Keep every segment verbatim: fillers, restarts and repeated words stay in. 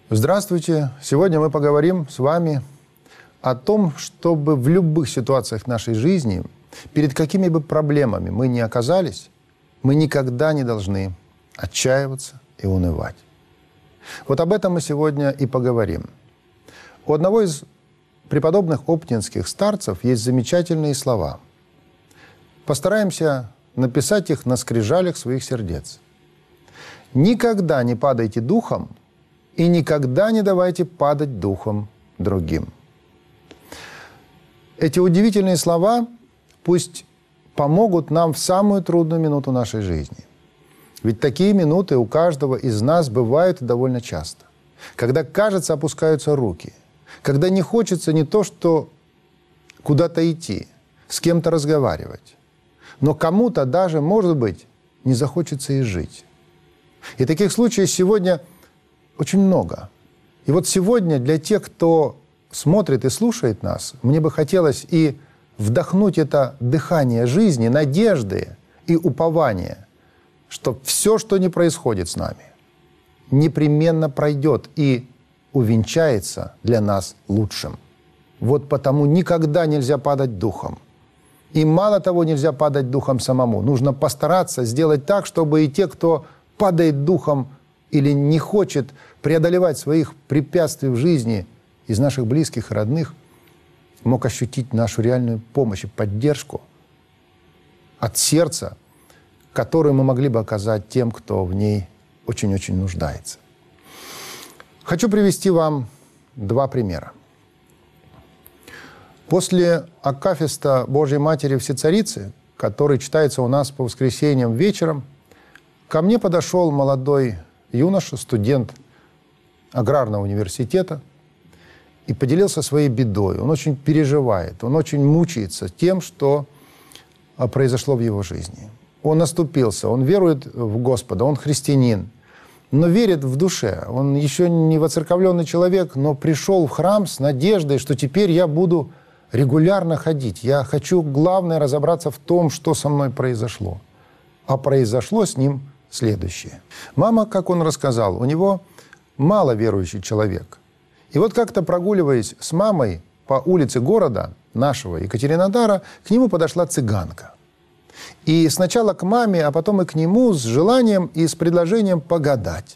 Здравствуйте! Сегодня мы поговорим с вами о том, чтобы в любых ситуациях нашей жизни, перед какими бы проблемами мы ни оказались, мы никогда не должны отчаиваться и унывать. Вот об этом мы сегодня и поговорим. У одного из преподобных оптинских старцев есть замечательные слова. Постараемся написать их на скрижалях своих сердец. «Никогда не падайте духом, и никогда не давайте падать духом другим». Эти удивительные слова пусть помогут нам в самую трудную минуту нашей жизни. Ведь такие минуты у каждого из нас бывают довольно часто. Когда, кажется, опускаются руки. Когда не хочется не то, что куда-то идти, с кем-то разговаривать. Но кому-то даже, может быть, не захочется и жить. И таких случаев сегодня очень много. И вот сегодня для тех, кто смотрит и слушает нас, мне бы хотелось и вдохнуть это дыхание жизни, надежды и упования, что все, что не происходит с нами, непременно пройдет и увенчается для нас лучшим. Вот потому никогда нельзя падать духом. И мало того, нельзя падать духом самому. Нужно постараться сделать так, чтобы и те, кто падает духом или не хочет преодолевать своих препятствий в жизни из наших близких и родных, мог ощутить нашу реальную помощь и поддержку от сердца, которую мы могли бы оказать тем, кто в ней очень-очень нуждается. Хочу привести вам два примера. После акафиста Божьей Матери Всецарицы, который читается у нас по воскресеньям вечером, ко мне подошел молодой юноша, студент аграрного университета, и поделился своей бедой. Он очень переживает, он очень мучается тем, что произошло в его жизни. Он наступился, он верует в Господа, он христианин, но верит в душе. Он еще не воцерковленный человек, но пришел в храм с надеждой, что теперь я буду регулярно ходить. Я хочу, главное, разобраться в том, что со мной произошло. А произошло с ним следующее. Мама, как он рассказал, у него маловерующий человек. И вот как-то прогуливаясь с мамой по улице города нашего Екатеринодара, к нему подошла цыганка. И сначала к маме, а потом и к нему с желанием и с предложением погадать.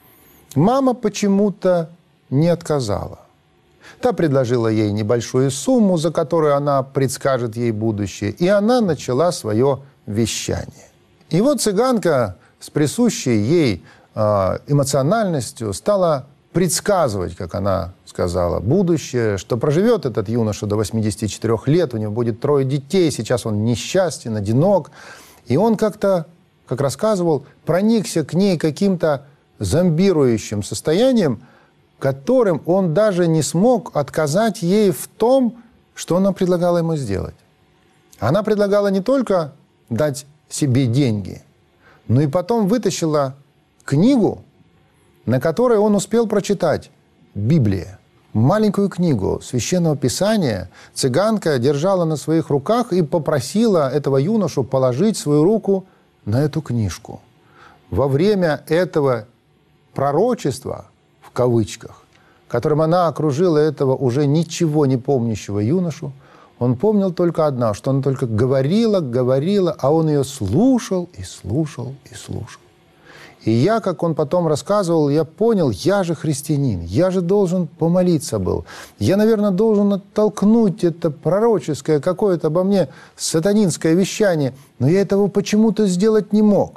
Мама почему-то не отказала. Та предложила ей небольшую сумму, за которую она предскажет ей будущее, и она начала свое вещание. И вот цыганка с присущей ей эмоциональностью стала предсказывать, как она сказала, будущее, что проживет этот юноша до восьмидесяти четырёх лет, у него будет трое детей, сейчас он несчастен, одинок. И он как-то, как рассказывал, проникся к ней каким-то зомбирующим состоянием, которым он даже не смог отказать ей в том, что она предлагала ему сделать. Она предлагала не только дать себе деньги, но и потом вытащила книгу, на которой он успел прочитать Библия. Маленькую книгу Священного Писания цыганка держала на своих руках и попросила этого юношу положить свою руку на эту книжку. Во время этого пророчества, в кавычках, которым она окружила этого уже ничего не помнящего юношу, он помнил только одно, что она только говорила, говорила, а он ее слушал и слушал и слушал. И я, как он потом рассказывал, я понял, я же христианин, я же должен помолиться был. Я, наверное, должен оттолкнуть это пророческое какое-то обо мне сатанинское вещание, но я этого почему-то сделать не мог.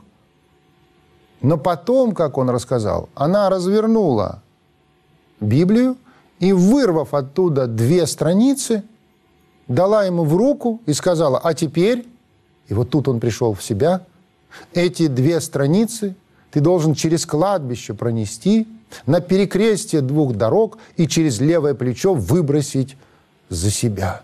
Но потом, как он рассказал, она развернула Библию и, вырвав оттуда две страницы, дала ему в руку и сказала: а теперь, и вот тут он пришел в себя, эти две страницы ты должен через кладбище пронести, на перекрестие двух дорог и через левое плечо выбросить за себя.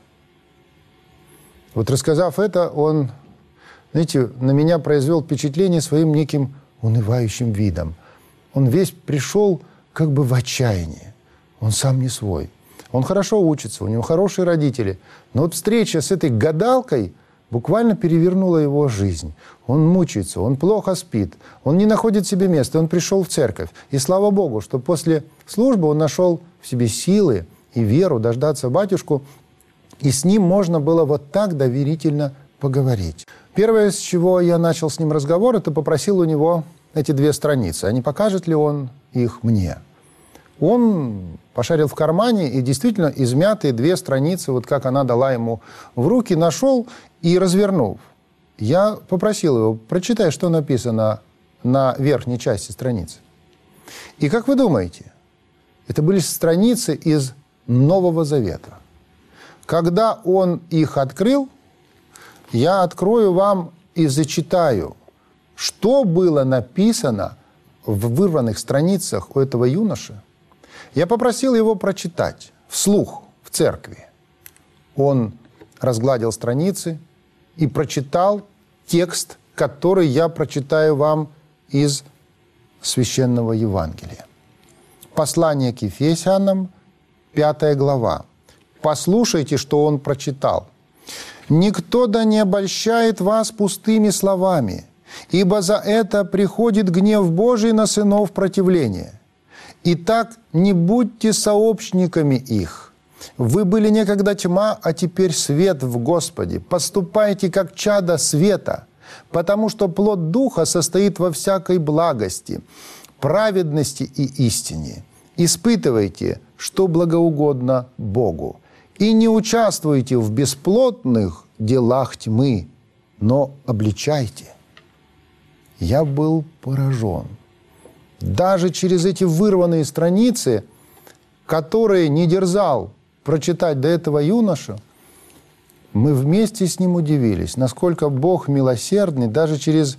Вот рассказав это, он, знаете, на меня произвел впечатление своим неким унывающим видом. Он весь пришел как бы в отчаяние. Он сам не свой. Он хорошо учится, у него хорошие родители. Но вот встреча с этой гадалкой буквально перевернуло его жизнь. Он мучается, он плохо спит, он не находит себе места, он пришел в церковь. И слава Богу, что после службы он нашел в себе силы и веру дождаться батюшку, и с ним можно было вот так доверительно поговорить. Первое, с чего я начал с ним разговор, это попросил у него эти две страницы. А не покажет ли он их мне? Он пошарил в кармане и действительно измятые две страницы, вот как она дала ему в руки, нашел и развернув. Я попросил его, прочитай, что написано на верхней части страницы. И как вы думаете, это были страницы из Нового Завета. Когда он их открыл, я открою вам и зачитаю, что было написано в вырванных страницах у этого юноши. Я попросил его прочитать вслух в церкви. Он разгладил страницы и прочитал текст, который я прочитаю вам из Священного Евангелия. Послание к Ефесянам, пятая глава. Послушайте, что он прочитал. «Никто да не обольщает вас пустыми словами, ибо за это приходит гнев Божий на сынов противления. Итак, не будьте сообщниками их. Вы были некогда тьма, а теперь свет в Господе. Поступайте, как чада света, потому что плод Духа состоит во всякой благости, праведности и истине. Испытывайте, что благоугодно Богу. И не участвуйте в бесплотных делах тьмы, но обличайте». Я был поражен. Даже через эти вырванные страницы, которые не дерзал прочитать до этого юноша, мы вместе с ним удивились, насколько Бог милосердный даже через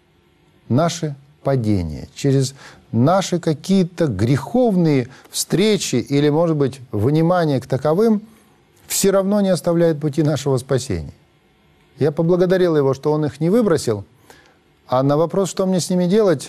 наши падения, через наши какие-то греховные встречи или, может быть, внимание к таковым, все равно не оставляет пути нашего спасения. Я поблагодарил его, что он их не выбросил, а на вопрос, что мне с ними делать,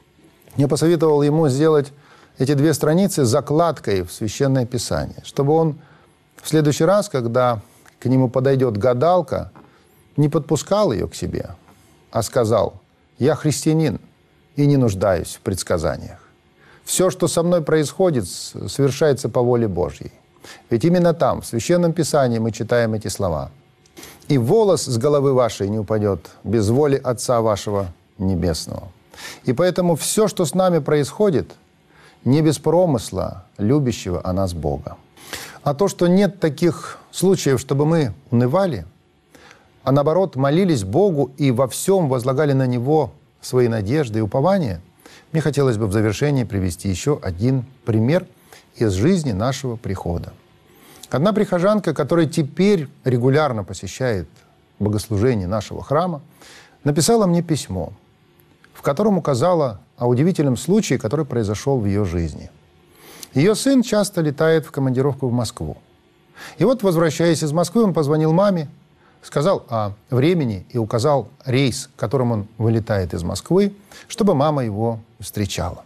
я посоветовал ему сделать эти две страницы закладкой в Священное Писание, чтобы он в следующий раз, когда к нему подойдет гадалка, не подпускал ее к себе, а сказал: «Я христианин и не нуждаюсь в предсказаниях. Все, что со мной происходит, совершается по воле Божьей». Ведь именно там, в Священном Писании, мы читаем эти слова. «И волос с головы вашей не упадет без воли Отца вашего Небесного». И поэтому все, что с нами происходит, не без промысла любящего о нас Бога. А то, что нет таких случаев, чтобы мы унывали, а наоборот молились Богу и во всем возлагали на Него свои надежды и упования, мне хотелось бы в завершении привести еще один пример из жизни нашего прихода. Одна прихожанка, которая теперь регулярно посещает богослужение нашего храма, написала мне письмо, в котором указала о удивительном случае, который произошел в ее жизни. Ее сын часто летает в командировку в Москву. И вот, возвращаясь из Москвы, он позвонил маме, сказал о времени и указал рейс, которым он вылетает из Москвы, чтобы мама его встречала.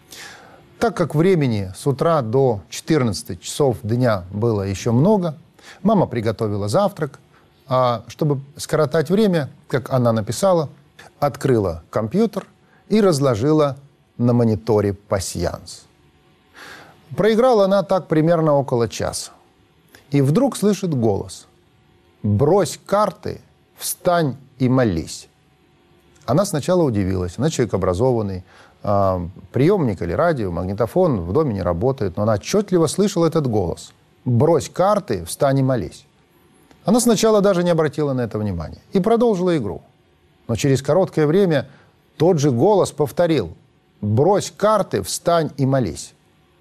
Так как времени с утра до четырнадцати часов дня было еще много, мама приготовила завтрак, а чтобы скоротать время, как она написала, открыла компьютер и разложила на мониторе пасьянс. Проиграла она так примерно около часа. И вдруг слышит голос: «Брось карты, встань и молись». Она сначала удивилась. Она человек образованный, приемник или радио, магнитофон в доме не работает, но она отчетливо слышала этот голос: «Брось карты, встань и молись». Она сначала даже не обратила на это внимания и продолжила игру. Но через короткое время тот же голос повторил: «Брось карты, встань и молись».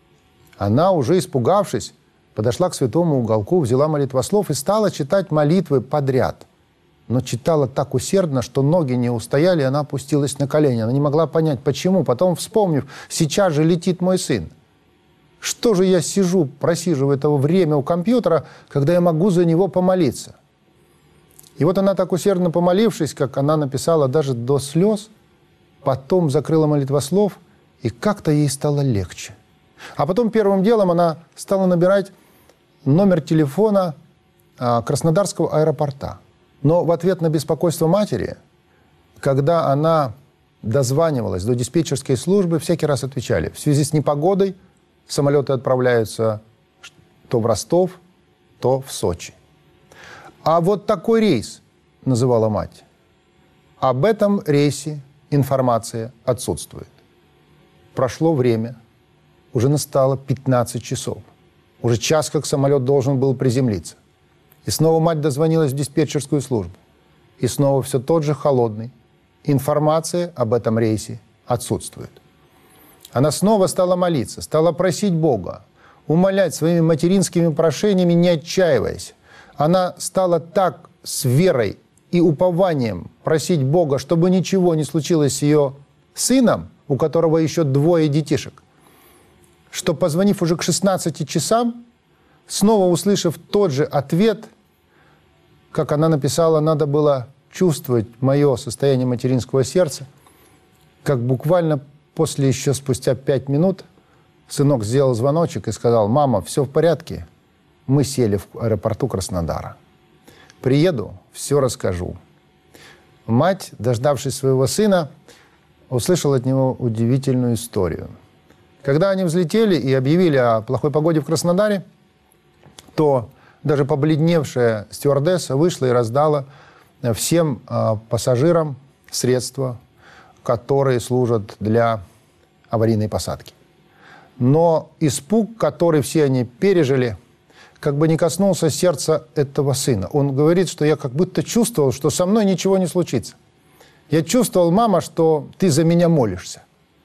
Она, уже испугавшись, подошла к святому уголку, взяла молитвослов и стала читать молитвы подряд. Но читала так усердно, что ноги не устояли, и она опустилась на колени. Она не могла понять, почему. Потом, вспомнив: сейчас же летит мой сын. Что же я сижу, просиживаю это время у компьютера, когда я могу за него помолиться? И вот она, так усердно помолившись, как она написала, даже до слез, потом закрыла молитвослов, и как-то ей стало легче. А потом первым делом она стала набирать номер телефона а, Краснодарского аэропорта. Но в ответ на беспокойство матери, когда она дозванивалась до диспетчерской службы, всякий раз отвечали: в связи с непогодой самолеты отправляются то в Ростов, то в Сочи. А вот такой рейс, называла мать. Об этом рейсе информация отсутствует. Прошло время, уже настало пятнадцать часов. Уже час, как самолет должен был приземлиться. И снова мать дозвонилась в диспетчерскую службу. И снова все тот же холодный. Информация об этом рейсе отсутствует. Она снова стала молиться, стала просить Бога, умолять своими материнскими прошениями, не отчаиваясь. Она стала так с верой и упованием просить Бога, чтобы ничего не случилось с ее сыном, у которого еще двое детишек, что, позвонив уже к шестнадцати часам, снова услышав тот же ответ, как она написала, надо было чувствовать мое состояние материнского сердца, как буквально после еще спустя пять минут сынок сделал звоночек и сказал: «Мама, все в порядке, мы сели в аэропорту Краснодара. Приеду, все расскажу». Мать, дождавшись своего сына, услышала от него удивительную историю. Когда они взлетели и объявили о плохой погоде в Краснодаре, то даже побледневшая стюардесса вышла и раздала всем э, пассажирам средства, которые служат для аварийной посадки. Но испуг, который все они пережили, как бы не коснулся сердца этого сына. Он говорит, что я как будто чувствовал, что со мной ничего не случится. Я чувствовал, мама, что ты за меня молишься.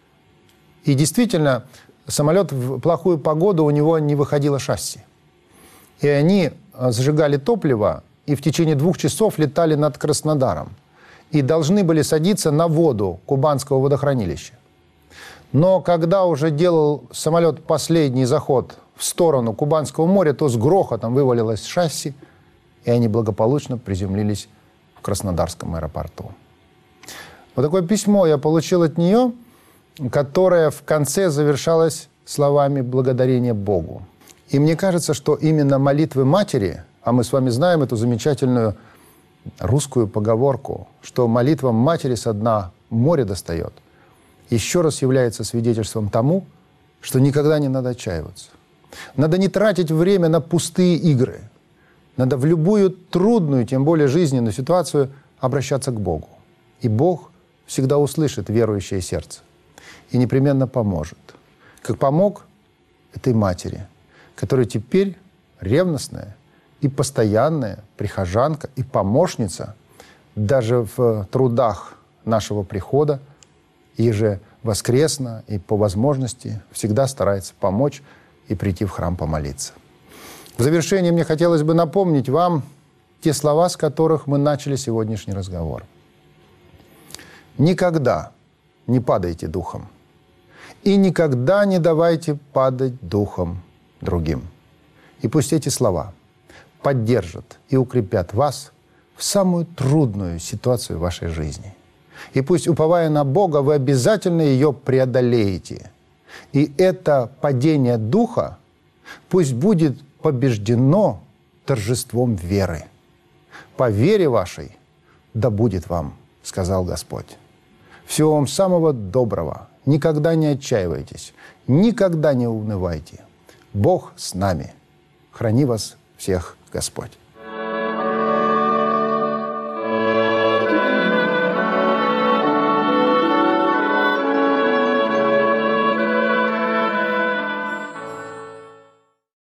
И действительно, самолет в плохую погоду, у него не выходило шасси. И они зажигали топливо и в течение двух часов летали над Краснодаром. И должны были садиться на воду Кубанского водохранилища. Но когда уже делал самолет последний заход в сторону Кубанского моря, то с грохотом вывалилось шасси, и они благополучно приземлились в Краснодарском аэропорту. Вот такое письмо я получил от нее, которое в конце завершалось словами благодарения Богу. И мне кажется, что именно молитвы матери, а мы с вами знаем эту замечательную русскую поговорку, что молитва матери со дна море достает, еще раз является свидетельством тому, что никогда не надо отчаиваться. Надо не тратить время на пустые игры. Надо в любую трудную, тем более жизненную ситуацию обращаться к Богу. И Бог всегда услышит верующее сердце и непременно поможет. Как помог этой матери, которая теперь ревностная и постоянная прихожанка и помощница даже в трудах нашего прихода, ежевоскресно и по возможности всегда старается помочь и прийти в храм помолиться. В завершение мне хотелось бы напомнить вам те слова, с которых мы начали сегодняшний разговор. Никогда не падайте духом. И никогда не давайте падать духом другим. И пусть эти слова поддержат и укрепят вас в самую трудную ситуацию вашей жизни. И пусть, уповая на Бога, вы обязательно ее преодолеете. И это падение духа пусть будет побеждено торжеством веры. По вере вашей да будет вам, сказал Господь. Всего вам самого доброго. Никогда не отчаивайтесь, никогда не унывайте. Бог с нами. Храни вас всех Господь.